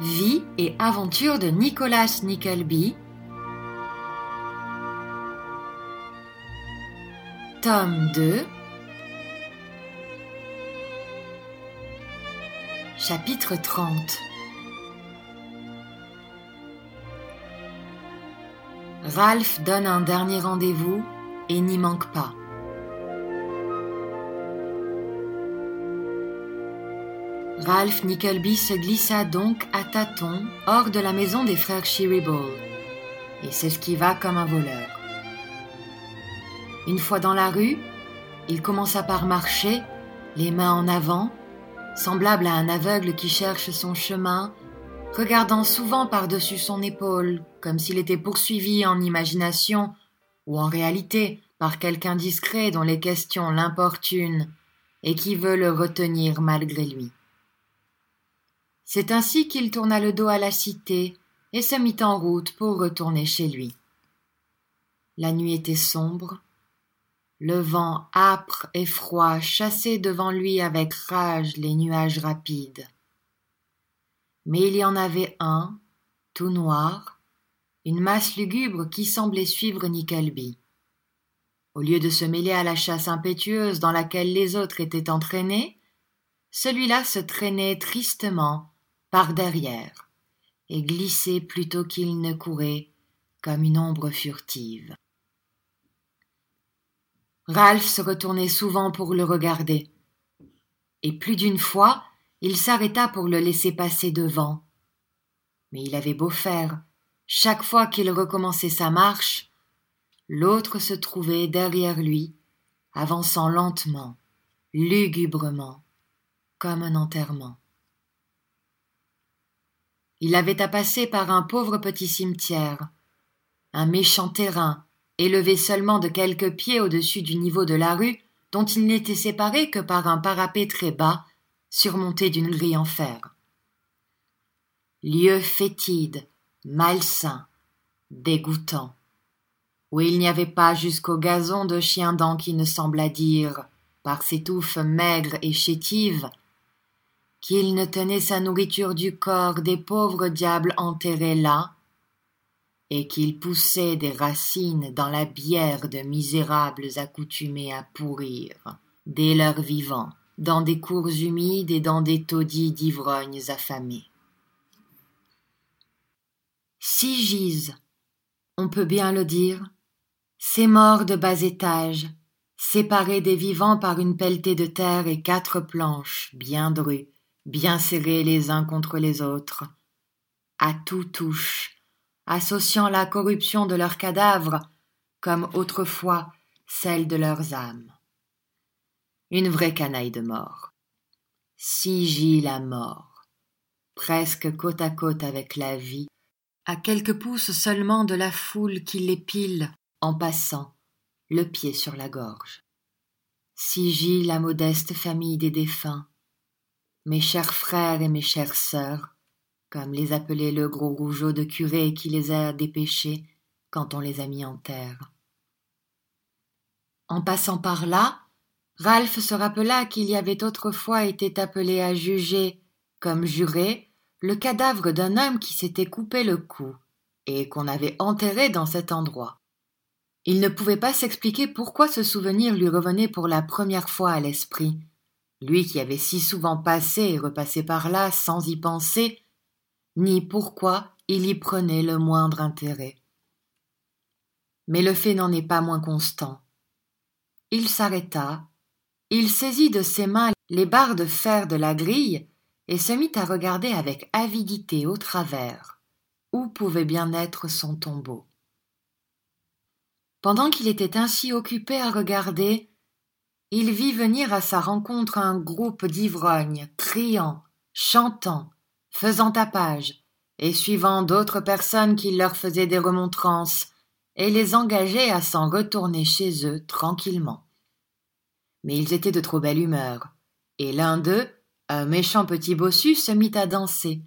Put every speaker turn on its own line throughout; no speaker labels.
Vie et aventures de Nicholas Nickleby, tome 2, chapitre 30. Ralph donne un dernier rendez-vous et n'y manque pas. Ralph Nickleby se glissa donc à tâtons hors de la maison des frères Cheeryble et s'esquiva comme un voleur. Une fois dans la rue, il commença par marcher, les mains en avant, semblable à un aveugle qui cherche son chemin, regardant souvent par-dessus son épaule, comme s'il était poursuivi en imagination ou en réalité par quelqu'un discret dont les questions l'importunent et qui veut le retenir malgré lui. C'est ainsi qu'il tourna le dos à la cité et se mit en route pour retourner chez lui. La nuit était sombre, le vent âpre et froid chassait devant lui avec rage les nuages rapides. Mais il y en avait un, tout noir, une masse lugubre qui semblait suivre Nickleby. Au lieu de se mêler à la chasse impétueuse dans laquelle les autres étaient entraînés, celui-là se traînait tristement par derrière et glissait plutôt qu'il ne courait comme une ombre furtive. Ralph se retournait souvent pour le regarder, et plus d'une fois il s'arrêta pour le laisser passer devant. Mais il avait beau faire, chaque fois qu'il recommençait sa marche, l'autre se trouvait derrière lui, avançant lentement, lugubrement, comme un enterrement. Il avait à passer par un pauvre petit cimetière, un méchant terrain, élevé seulement de quelques pieds au-dessus du niveau de la rue, dont il n'était séparé que par un parapet très bas, surmonté d'une grille en fer. Lieu fétide, malsain, dégoûtant, où il n'y avait pas jusqu'au gazon de chien-dent qui ne semblât dire, par ses touffes maigres et chétives, qu'il ne tenait sa nourriture du corps des pauvres diables enterrés là, et qu'il poussait des racines dans la bière de misérables accoutumés à pourrir, dès leur vivant, dans des cours humides et dans des taudis d'ivrognes affamés. Si gisent, on peut bien le dire, ces morts de bas étage, séparés des vivants par une pelletée de terre et 4 planches, bien drues, bien serrés les uns contre les autres, à tout touche, associant la corruption de leurs cadavres comme autrefois celle de leurs âmes. Une vraie canaille de mort. Si gît la mort, presque côte à côte avec la vie, à quelques pouces seulement de la foule qui l'épile en passant, le pied sur la gorge. Si gît la modeste famille des défunts, mes chers frères et mes chères sœurs, comme les appelait le gros rougeau de curé qui les a dépêchés quand on les a mis en terre. En passant par là, Ralph se rappela qu'il y avait autrefois été appelé à juger, comme juré, le cadavre d'un homme qui s'était coupé le cou et qu'on avait enterré dans cet endroit. Il ne pouvait pas s'expliquer pourquoi ce souvenir lui revenait pour la première fois à l'esprit, lui qui avait si souvent passé et repassé par là sans y penser, ni pourquoi il y prenait le moindre intérêt. Mais le fait n'en est pas moins constant. Il s'arrêta, il saisit de ses mains les barres de fer de la grille et se mit à regarder avec avidité au travers où pouvait bien être son tombeau. Pendant qu'il était ainsi occupé à regarder, il vit venir à sa rencontre un groupe d'ivrognes, criant, chantant, faisant tapage, et suivant d'autres personnes qui leur faisaient des remontrances, et les engageaient à s'en retourner chez eux tranquillement. Mais ils étaient de trop belle humeur, et l'un d'eux, un méchant petit bossu, se mit à danser.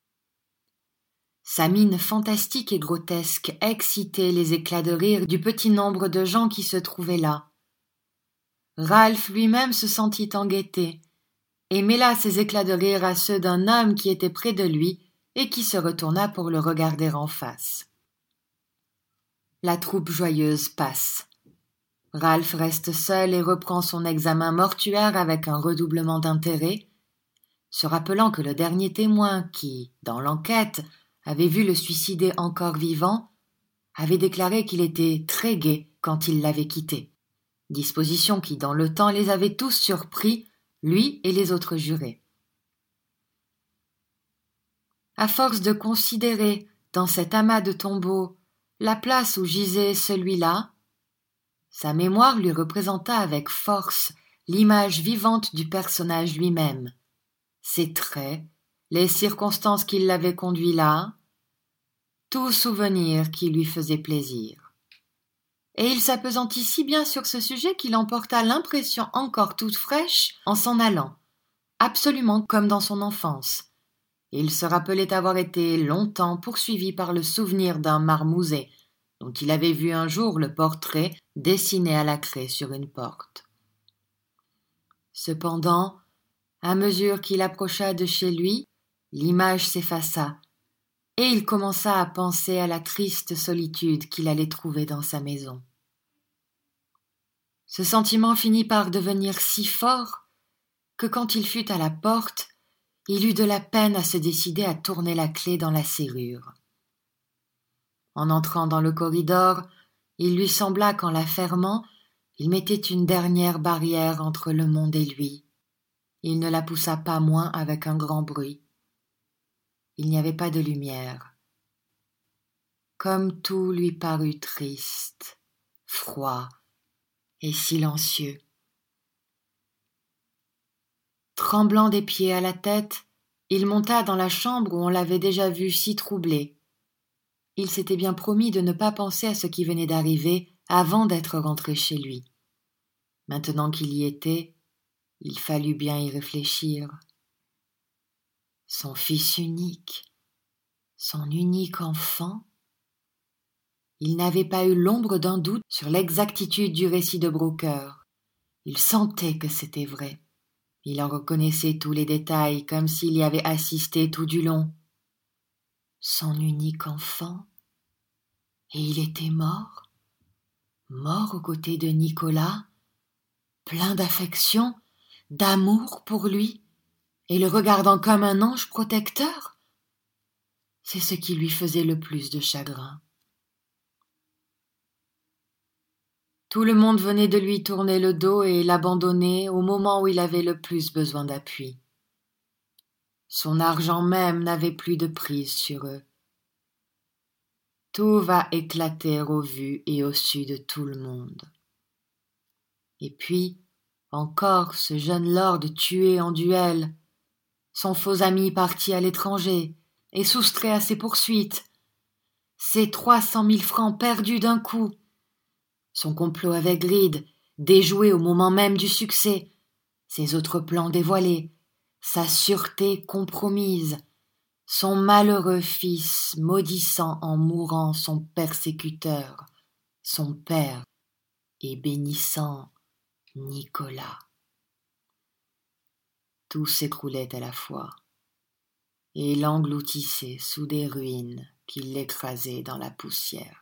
Sa mine fantastique et grotesque excitait les éclats de rire du petit nombre de gens qui se trouvaient là. Ralph lui-même se sentit en gaieté, et mêla ses éclats de rire à ceux d'un homme qui était près de lui et qui se retourna pour le regarder en face. La troupe joyeuse passe. Ralph reste seul et reprend son examen mortuaire avec un redoublement d'intérêt, se rappelant que le dernier témoin qui, dans l'enquête, avait vu le suicidé encore vivant, avait déclaré qu'il était très gai quand il l'avait quitté, disposition qui, dans le temps, les avait tous surpris, lui et les autres jurés. À force de considérer, dans cet amas de tombeaux, la place où gisait celui-là, sa mémoire lui représenta avec force l'image vivante du personnage lui-même, ses traits, les circonstances qui l'avaient conduit là, tout souvenir qui lui faisait plaisir. Et il s'appesantit si bien sur ce sujet qu'il emporta l'impression encore toute fraîche en s'en allant, absolument comme dans son enfance. Il se rappelait avoir été longtemps poursuivi par le souvenir d'un marmouset, dont il avait vu un jour le portrait dessiné à la craie sur une porte. Cependant, à mesure qu'il approcha de chez lui, l'image s'effaça, et il commença à penser à la triste solitude qu'il allait trouver dans sa maison. Ce sentiment finit par devenir si fort que quand il fut à la porte, il eut de la peine à se décider à tourner la clé dans la serrure. En entrant dans le corridor, il lui sembla qu'en la fermant, il mettait une dernière barrière entre le monde et lui. Il ne la poussa pas moins avec un grand bruit. Il n'y avait pas de lumière. Comme tout lui parut triste, froid et silencieux. Tremblant des pieds à la tête, il monta dans la chambre où on l'avait déjà vu si troublé. Il s'était bien promis de ne pas penser à ce qui venait d'arriver avant d'être rentré chez lui. Maintenant qu'il y était, il fallut bien y réfléchir. Son fils unique, son unique enfant. Il n'avait pas eu l'ombre d'un doute sur l'exactitude du récit de Brooker. Il sentait que c'était vrai. Il en reconnaissait tous les détails, comme s'il y avait assisté tout du long. Son unique enfant. Et il était mort. Mort aux côtés de Nicolas, plein d'affection, d'amour pour lui, et le regardant comme un ange protecteur. C'est ce qui lui faisait le plus de chagrin. Tout le monde venait de lui tourner le dos et l'abandonner au moment où il avait le plus besoin d'appui. Son argent même n'avait plus de prise sur eux. Tout va éclater au vu et au su de tout le monde. Et puis, encore ce jeune lord tué en duel, son faux ami parti à l'étranger et soustrait à ses poursuites, ses 300 000 francs perdus d'un coup, son complot avec Grid, déjoué au moment même du succès, ses autres plans dévoilés, sa sûreté compromise, son malheureux fils maudissant en mourant son persécuteur, son père, et bénissant Nicolas. Tout s'écroulait à la fois, et l'engloutissait sous des ruines qui l'écrasaient dans la poussière.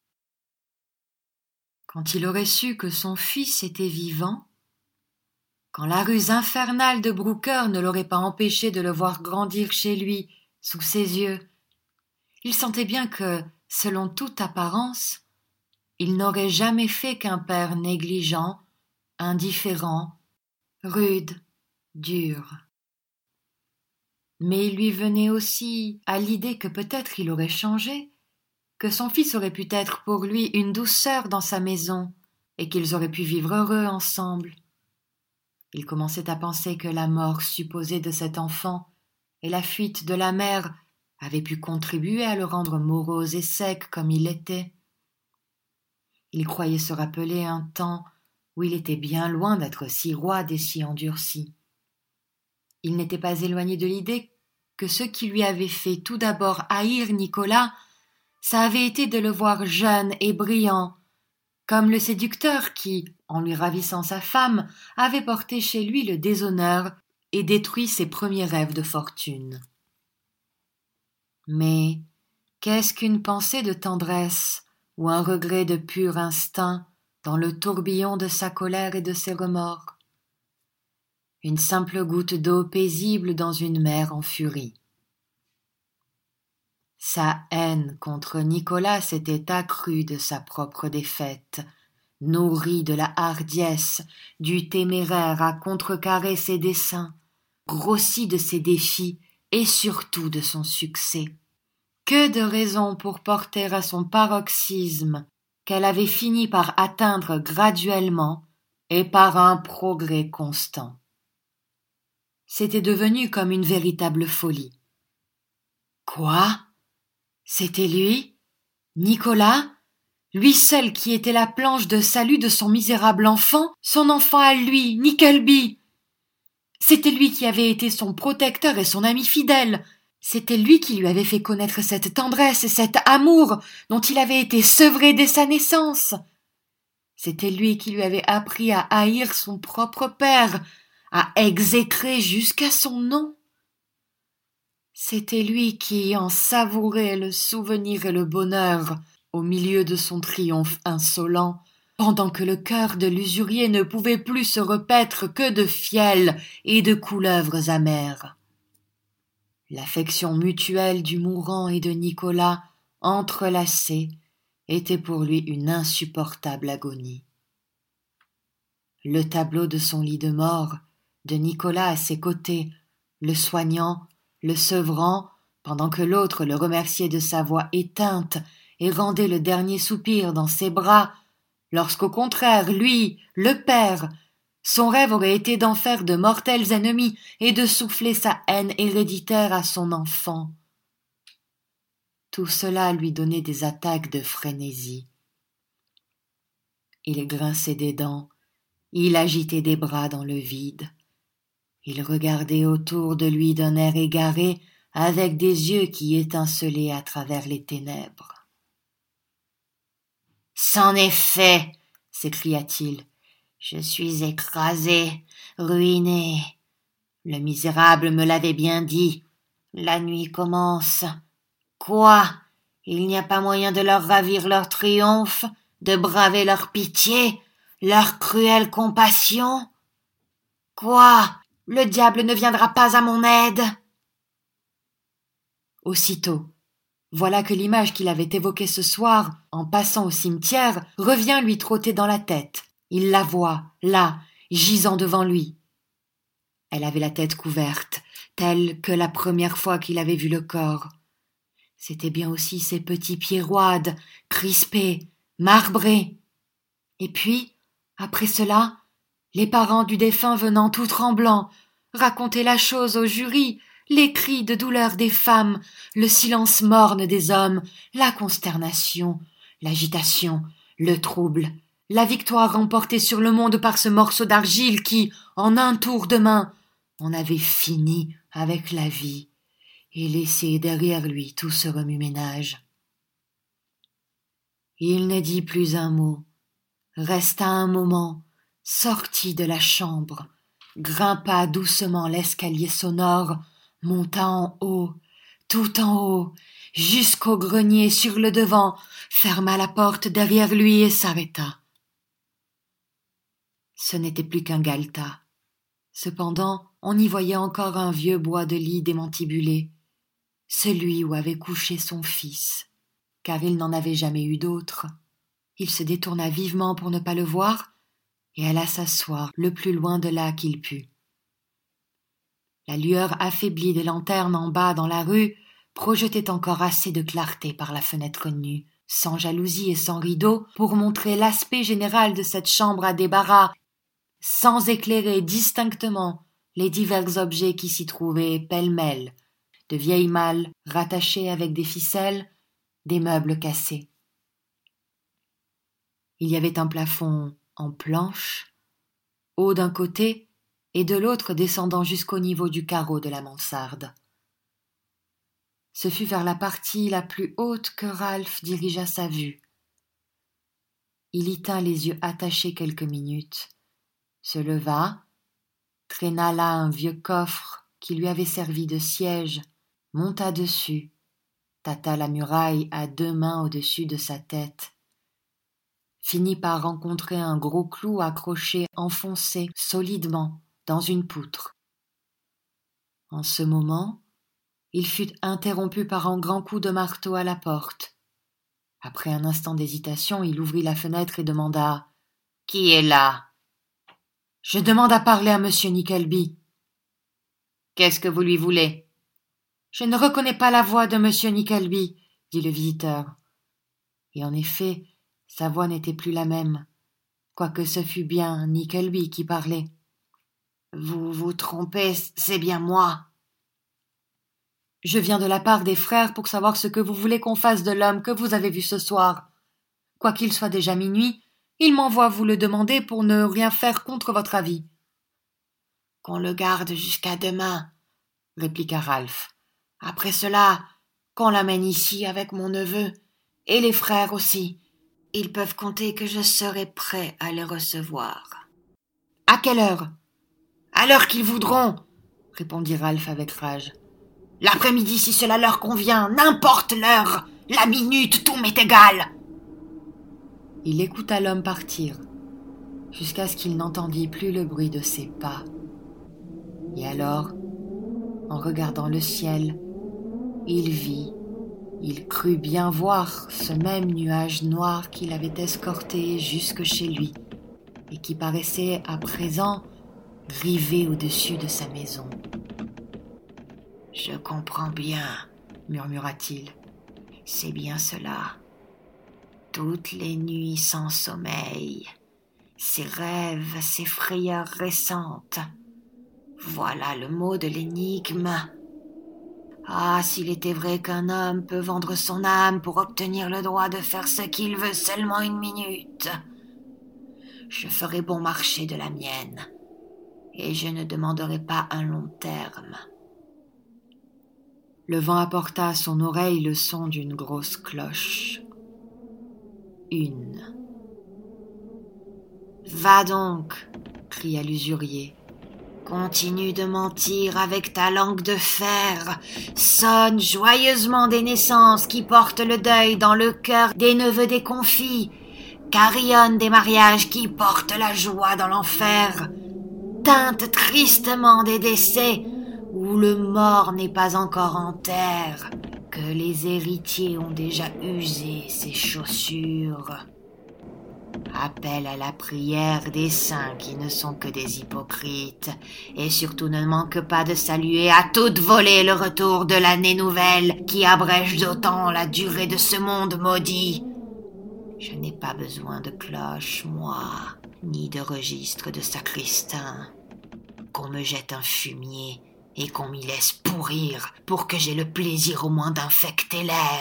Quand il aurait su que son fils était vivant, quand la ruse infernale de Brooker ne l'aurait pas empêché de le voir grandir chez lui, sous ses yeux, il sentait bien que, selon toute apparence, il n'aurait jamais fait qu'un père négligent, indifférent, rude, dur. Mais il lui venait aussi à l'idée que peut-être il aurait changé, que son fils aurait pu être pour lui une douceur dans sa maison, et qu'ils auraient pu vivre heureux ensemble. Il commençait à penser que la mort supposée de cet enfant et la fuite de la mère avaient pu contribuer à le rendre morose et sec comme il était. Il croyait se rappeler un temps où il était bien loin d'être si roide et si endurci. Il n'était pas éloigné de l'idée que ce qui lui avait fait tout d'abord haïr Nicolas, ça avait été de le voir jeune et brillant, comme le séducteur qui, en lui ravissant sa femme, avait porté chez lui le déshonneur et détruit ses premiers rêves de fortune. Mais qu'est-ce qu'une pensée de tendresse ou un regret de pur instinct dans le tourbillon de sa colère et de ses remords? Une simple goutte d'eau paisible dans une mer en furie. Sa haine contre Nicolas s'était accrue de sa propre défaite, nourrie de la hardiesse du téméraire à contrecarrer ses desseins, grossie de ses défis et surtout de son succès. Que de raisons pour porter à son paroxysme qu'elle avait fini par atteindre graduellement et par un progrès constant. C'était devenu comme une véritable folie. Quoi? C'était lui? Nicolas? Lui seul qui était la planche de salut de son misérable enfant? Son enfant à lui, Nickleby! C'était lui qui avait été son protecteur et son ami fidèle. C'était lui qui lui avait fait connaître cette tendresse et cet amour dont il avait été sevré dès sa naissance. C'était lui qui lui avait appris à haïr son propre père, à exécrer jusqu'à son nom. C'était lui qui en savourait le souvenir et le bonheur au milieu de son triomphe insolent, pendant que le cœur de l'usurier ne pouvait plus se repaître que de fiel et de couleuvres amères. L'affection mutuelle du mourant et de Nicolas, entrelacée, était pour lui une insupportable agonie. Le tableau de son lit de mort, de Nicolas à ses côtés, le soignant, le sevrant, pendant que l'autre le remerciait de sa voix éteinte et rendait le dernier soupir dans ses bras, lorsqu'au contraire, lui, le père, son rêve aurait été d'en faire de mortels ennemis et de souffler sa haine héréditaire à son enfant. Tout cela lui donnait des attaques de frénésie. Il grinçait des dents, il agitait des bras dans le vide. Il regardait autour de lui d'un air égaré, avec des yeux qui étincelaient à travers les ténèbres. « C'en est fait !» s'écria-t-il. « Je suis écrasé, ruiné. Le misérable me l'avait bien dit. La nuit commence. Quoi? Il n'y a pas moyen de leur ravir leur triomphe, de braver leur pitié, leur cruelle compassion? Quoi? Le diable ne viendra pas à mon aide? » Aussitôt, voilà que l'image qu'il avait évoquée ce soir, en passant au cimetière, revient lui trotter dans la tête. Il la voit, là, gisant devant lui. Elle avait la tête couverte, telle que la première fois qu'il avait vu le corps. C'étaient bien aussi ses petits pieds roides, crispés, marbrés. Et puis, après cela, les parents du défunt venant tout tremblants, raconter la chose au jury, les cris de douleur des femmes, le silence morne des hommes, la consternation, l'agitation, le trouble, la victoire remportée sur le monde par ce morceau d'argile qui, en un tour de main, en avait fini avec la vie et laissé derrière lui tout ce remue-ménage. Il ne dit plus un mot, resta un moment, sortit de la chambre, grimpa doucement l'escalier sonore, monta en haut, tout en haut, jusqu'au grenier sur le devant, ferma la porte derrière lui et s'arrêta. Ce n'était plus qu'un galetas. Cependant, on y voyait encore un vieux bois de lit démantibulé, celui où avait couché son fils, car il n'en avait jamais eu d'autre. Il se détourna vivement pour ne pas le voir et alla s'asseoir le plus loin de là qu'il put. La lueur affaiblie des lanternes en bas dans la rue projetait encore assez de clarté par la fenêtre nue, sans jalousie et sans rideau, pour montrer l'aspect général de cette chambre à débarras, sans éclairer distinctement les divers objets qui s'y trouvaient pêle-mêle, de vieilles malles rattachées avec des ficelles, des meubles cassés. Il y avait un plafond en planches, haut d'un côté et de l'autre descendant jusqu'au niveau du carreau de la mansarde. Ce fut vers la partie la plus haute que Ralph dirigea sa vue. Il y tint les yeux attachés quelques minutes, se leva, traîna là un vieux coffre qui lui avait servi de siège, monta dessus tâta la muraille à 2 mains au-dessus de sa tête, finit par rencontrer un gros clou accroché enfoncé solidement dans une poutre. En ce moment, il fut interrompu par un grand coup de marteau à la porte. Après un instant d'hésitation, il ouvrit la fenêtre et demanda « Qui est là ?»« Je demande à parler à monsieur Nickleby. »« Qu'est-ce que vous lui voulez ?»« Je ne reconnais pas la voix de monsieur Nickleby, » dit le visiteur. Et en effet, sa voix n'était plus la même, quoique ce fût bien Nickleby qui parlait. « Vous vous trompez, c'est bien moi. »« Je viens de la part des frères pour savoir ce que vous voulez qu'on fasse de l'homme que vous avez vu ce soir. Quoiqu'il soit déjà minuit, il m'envoie vous le demander pour ne rien faire contre votre avis. »« Qu'on le garde jusqu'à demain, » répliqua Ralph. « Après cela, qu'on l'amène ici avec mon neveu, et les frères aussi. Ils peuvent compter que je serai prêt à les recevoir. »« À quelle heure ?»« À l'heure qu'ils voudront, » répondit Ralph avec rage. « L'après-midi, si cela leur convient, n'importe l'heure, la minute, tout m'est égal. » Il écouta l'homme partir, jusqu'à ce qu'il n'entendît plus le bruit de ses pas. Et alors, en regardant le ciel, il crut bien voir ce même nuage noir qui l'avait escorté jusque chez lui, et qui paraissait à présent rivé au-dessus de sa maison. « Je comprends bien, » murmura-t-il. « C'est bien cela. Toutes les nuits sans sommeil, ces rêves, ces frayeurs récentes. Voilà le mot de l'énigme. Ah, s'il était vrai qu'un homme peut vendre son âme pour obtenir le droit de faire ce qu'il veut seulement 1 minute. Je ferai bon marché de la mienne, et je ne demanderai pas un long terme. » Le vent apporta à son oreille le son d'une grosse cloche. 1. « Va donc, » cria l'usurier. « Continue de mentir avec ta langue de fer. Sonne joyeusement des naissances qui portent le deuil dans le cœur des neveux déconfits. Carillonne des mariages qui portent la joie dans l'enfer. Teinte tristement des décès où le mort n'est pas encore en terre, que les héritiers ont déjà usé ses chaussures. Appelle à la prière des saints qui ne sont que des hypocrites, et surtout ne manque pas de saluer à toute volée le retour de l'année nouvelle qui abrège d'autant la durée de ce monde maudit. Je n'ai pas besoin de cloche, moi, ni de registre de sacristain. Qu'on me jette un fumier et qu'on m'y laisse pourrir pour que j'aie le plaisir au moins d'infecter l'air. »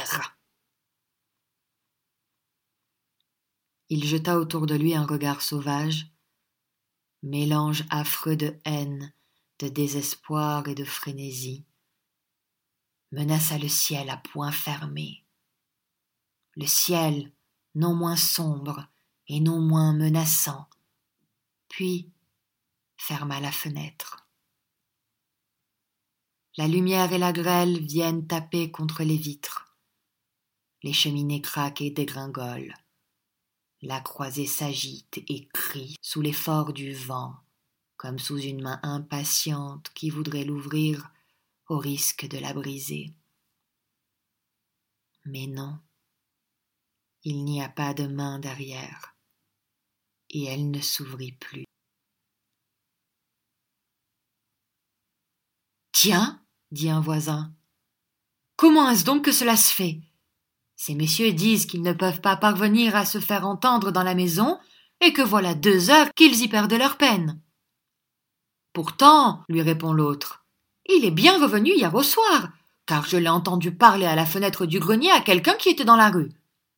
Il jeta autour de lui un regard sauvage, mélange affreux de haine, de désespoir et de frénésie, menaça le ciel à poing fermé. Le ciel, non moins sombre et non moins menaçant, puis ferma la fenêtre. La lumière et la grêle viennent taper contre les vitres. Les cheminées craquent et dégringolent. La croisée s'agite et crie sous l'effort du vent, comme sous une main impatiente qui voudrait l'ouvrir au risque de la briser. Mais non, il n'y a pas de main derrière, et elle ne s'ouvrit plus. « Tiens, » dit un voisin, « comment est-ce donc que cela se fait ? Ces messieurs disent qu'ils ne peuvent pas parvenir à se faire entendre dans la maison et que voilà 2 heures qu'ils y perdent leur peine. »« Pourtant, lui répond l'autre, il est bien revenu hier au soir, car je l'ai entendu parler à la fenêtre du grenier à quelqu'un qui était dans la rue. »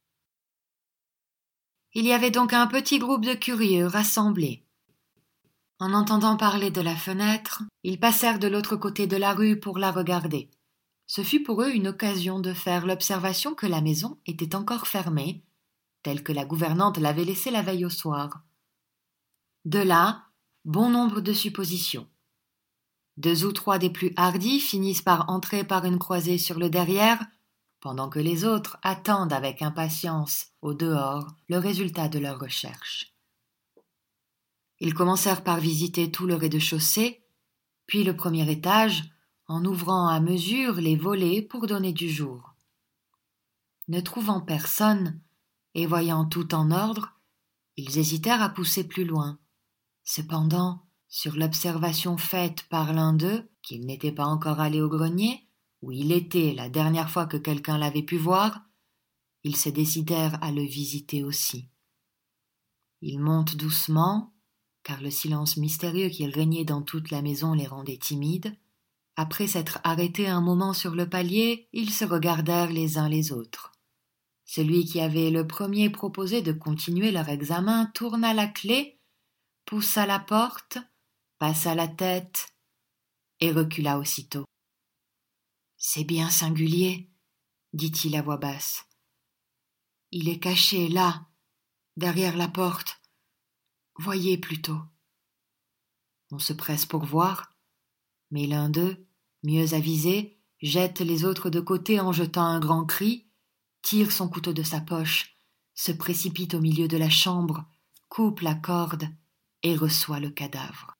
Il y avait donc un petit groupe de curieux rassemblés. En entendant parler de la fenêtre, ils passèrent de l'autre côté de la rue pour la regarder. Ce fut pour eux une occasion de faire l'observation que la maison était encore fermée, telle que la gouvernante l'avait laissée la veille au soir. De là, bon nombre de suppositions. 2 ou 3 des plus hardis finissent par entrer par une croisée sur le derrière, pendant que les autres attendent avec impatience, au dehors, le résultat de leurs recherches. Ils commencèrent par visiter tout le rez-de-chaussée, puis le premier étage, en ouvrant à mesure les volets pour donner du jour. Ne trouvant personne, et voyant tout en ordre, ils hésitèrent à pousser plus loin. Cependant, sur l'observation faite par l'un d'eux, qu'il n'était pas encore allé au grenier, où il était la dernière fois que quelqu'un l'avait pu voir, ils se décidèrent à le visiter aussi. Ils montent doucement, car le silence mystérieux qui régnait dans toute la maison les rendait timides. Après s'être arrêtés un moment sur le palier, ils se regardèrent les uns les autres. Celui qui avait le premier proposé de continuer leur examen tourna la clé, poussa la porte, passa la tête et recula aussitôt. « C'est bien singulier, » dit-il à voix basse. « Il est caché là, derrière la porte. Voyez plutôt. » On se presse pour voir, mais l'un d'eux, mieux avisé, jette les autres de côté en jetant un grand cri, tire son couteau de sa poche, se précipite au milieu de la chambre, coupe la corde et reçoit le cadavre.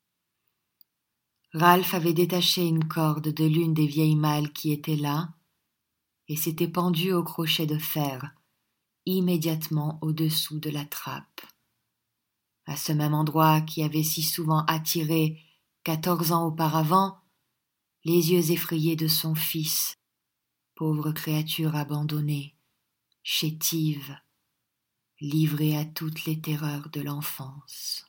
Ralph avait détaché une corde de l'une des vieilles malles qui étaient là et s'était pendu au crochet de fer, immédiatement au-dessous de la trappe. À ce même endroit qui avait si souvent attiré, 14 ans auparavant, les yeux effrayés de son fils, pauvre créature abandonnée, chétive, livrée à toutes les terreurs de l'enfance.